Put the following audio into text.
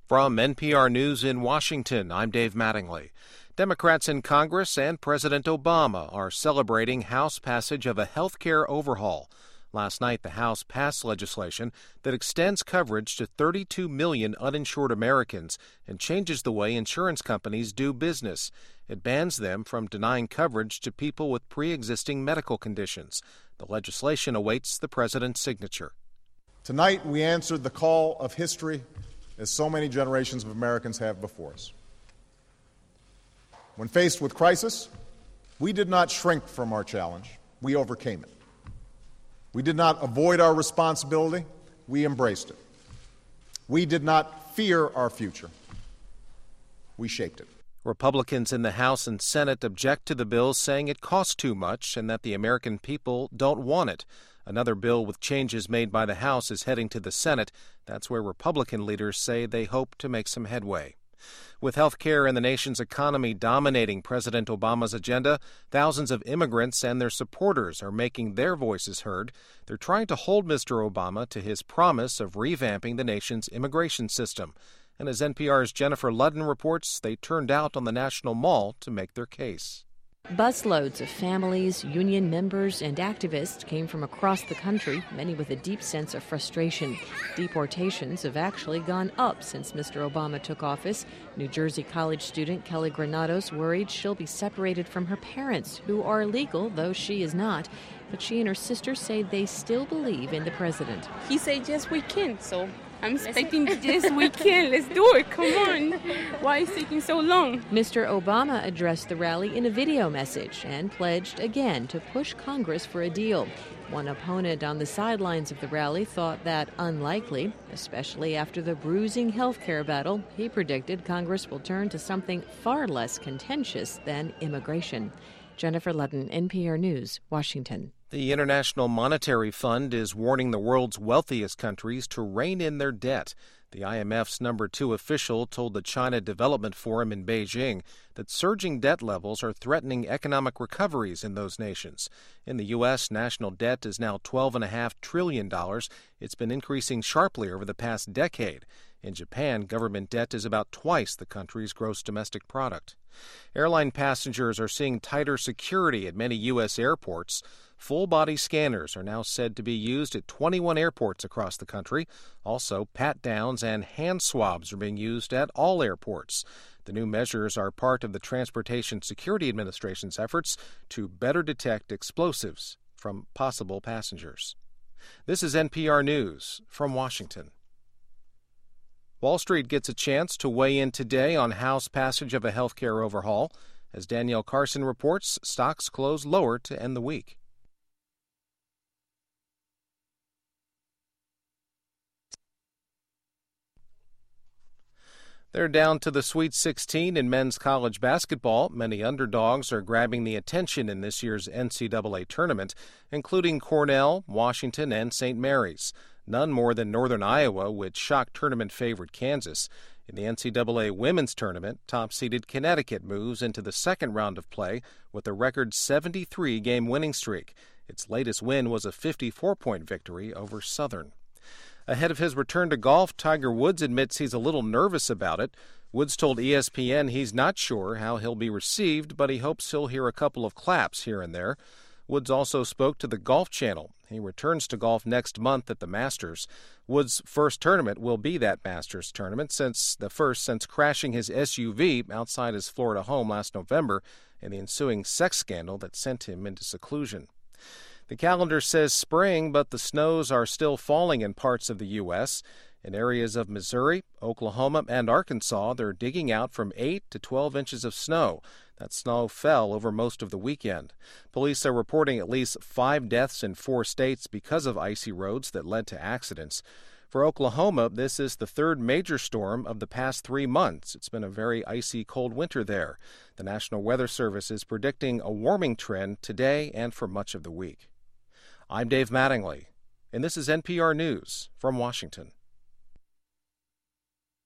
From NPR News in Washington, I'm Dave Mattingly. Democrats in Congress and President Obama are celebrating House passage of a health care overhaul. Last night, the House passed legislation that extends coverage to 32 million uninsured Americans and changes the way insurance companies do business. It bans them from denying coverage to people with pre-existing medical conditions. The legislation awaits the president's signature. Tonight, we answered the call of history, as so many generations of Americans have before us. When faced with crisis, we did not shrink from our challenge. We overcame it. We did not avoid our responsibility. We embraced it. We did not fear our future. We shaped it. Republicans in the House and Senate object to the bill, saying it costs too much and that the American people don't want it. Another bill with changes made by the House is heading to the Senate. That's where Republican leaders say they hope to make some headway. With health care and the nation's economy dominating President Obama's agenda, thousands of immigrants and their supporters are making their voices heard. They're trying to hold Mr. Obama to his promise of revamping the nation's immigration system. And as NPR's Jennifer Ludden reports, they turned out on the National Mall to make their case. Busloads of families, union members, and activists came from across the country, many with a deep sense of frustration. Deportations have actually gone up since Mr. Obama took office. New Jersey college student Kelly Granados worried she'll be separated from her parents, who are legal, though she is not. But she and her sister say they still believe in the president. He said, yes, we can, so I'm expecting, yes, we can. Let's do it. Come on. Why is it taking so long? Mr. Obama addressed the rally in a video message and pledged again to push Congress for a deal. One opponent on the sidelines of the rally thought that unlikely, especially after the bruising health care battle. He predicted Congress will turn to something far less contentious than immigration. Jennifer Ludden, NPR News, Washington. The International Monetary Fund is warning the world's wealthiest countries to rein in their debt. The IMF's number 2 official told the China Development Forum in Beijing that surging debt levels are threatening economic recoveries in those nations. In the U.S., national debt is now $12.5 trillion. It's been increasing sharply over the past decade. In Japan, government debt is about twice the country's gross domestic product. Airline passengers are seeing tighter security at many U.S. airports. Full-body scanners are now said to be used at 21 airports across the country. Also, pat-downs and hand swabs are being used at all airports. The new measures are part of the Transportation Security Administration's efforts to better detect explosives from possible passengers. This is NPR News from Washington. Wall Street gets a chance to weigh in today on House passage of a health care overhaul. As Danielle Carson reports, stocks close lower to end the week. They're down to the Sweet 16 in men's college basketball. Many underdogs are grabbing the attention in this year's NCAA tournament, including Cornell, Washington, and St. Mary's. None more than Northern Iowa, which shocked tournament favorite Kansas. In the NCAA women's tournament, top-seeded Connecticut moves into the second round of play with a record 73-game winning streak. Its latest win was a 54-point victory over Southern. Ahead of his return to golf, Tiger Woods admits he's a little nervous about it. Woods told ESPN he's not sure how he'll be received, but he hopes he'll hear a couple of claps here and there. Woods also spoke to the Golf Channel. He returns to golf next month at the Masters. Woods' first tournament will be that Masters tournament, since crashing his SUV outside his Florida home last November and the ensuing sex scandal that sent him into seclusion. The calendar says spring, but the snows are still falling in parts of the U.S. In areas of Missouri, Oklahoma, and Arkansas, they're digging out from 8 to 12 inches of snow. That snow fell over most of the weekend. Police are reporting at least 5 deaths in 4 states because of icy roads that led to accidents. For Oklahoma, this is the third major storm of the past 3 months. It's been a very icy, cold winter there. The National Weather Service is predicting a warming trend today and for much of the week. I'm Dave Mattingly, and this is NPR News from Washington.